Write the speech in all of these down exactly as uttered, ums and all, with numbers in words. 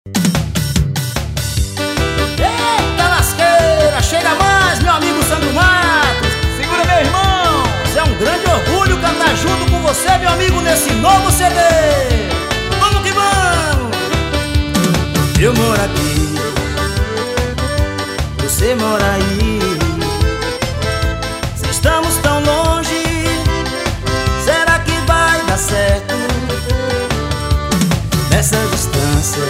Eita lasqueira, chega mais, meu amigo Sandro Matos. Segura, meu irmão. É um grande orgulho cantar junto com você, meu amigo, nesse novo C D. Vamos que vamos. Eu moro aqui, você mora aí. Se estamos tão longe, será que vai dar certo? Nessa distância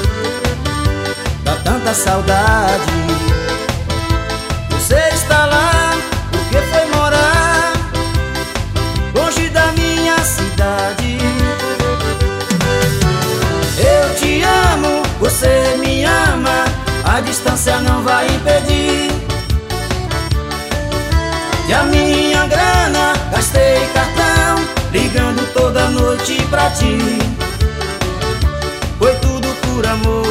dá tanta saudade. Você está lá porque foi morar longe da minha cidade. Eu te amo, você me ama, a distância não vai impedir. E a minha grana gastei cartão, ligando toda noite pra ti. Foi tudo por amor.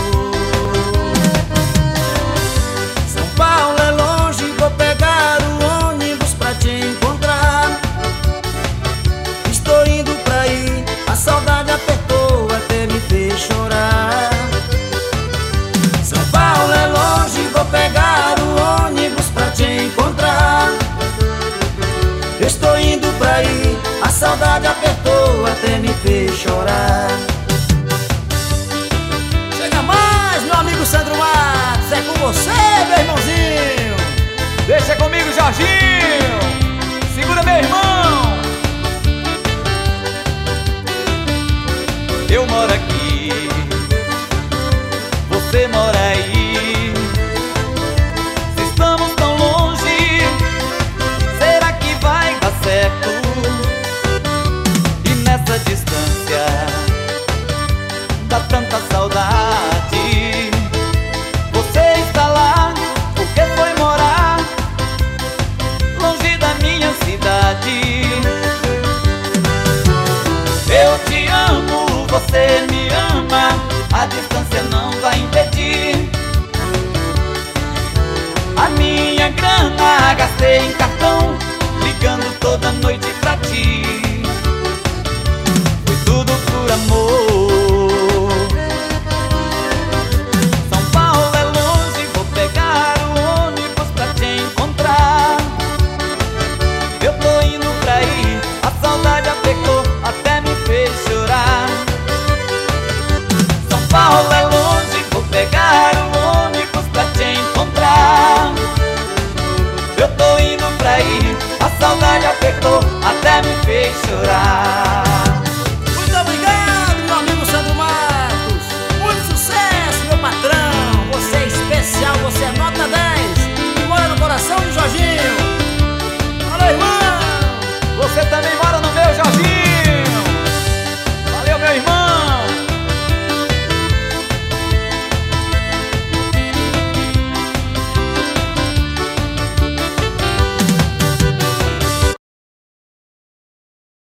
São Paulo é longe, vou pegar o ônibus pra te encontrar. Estou indo pra ir, a saudade apertou até me fez chorar. São Paulo é longe, vou pegar o ônibus pra te encontrar. Estou indo pra ir, a saudade apertou até me fez chorar. Sandro Matos, é com você, meu irmãozinho. Deixa comigo, Jorginho.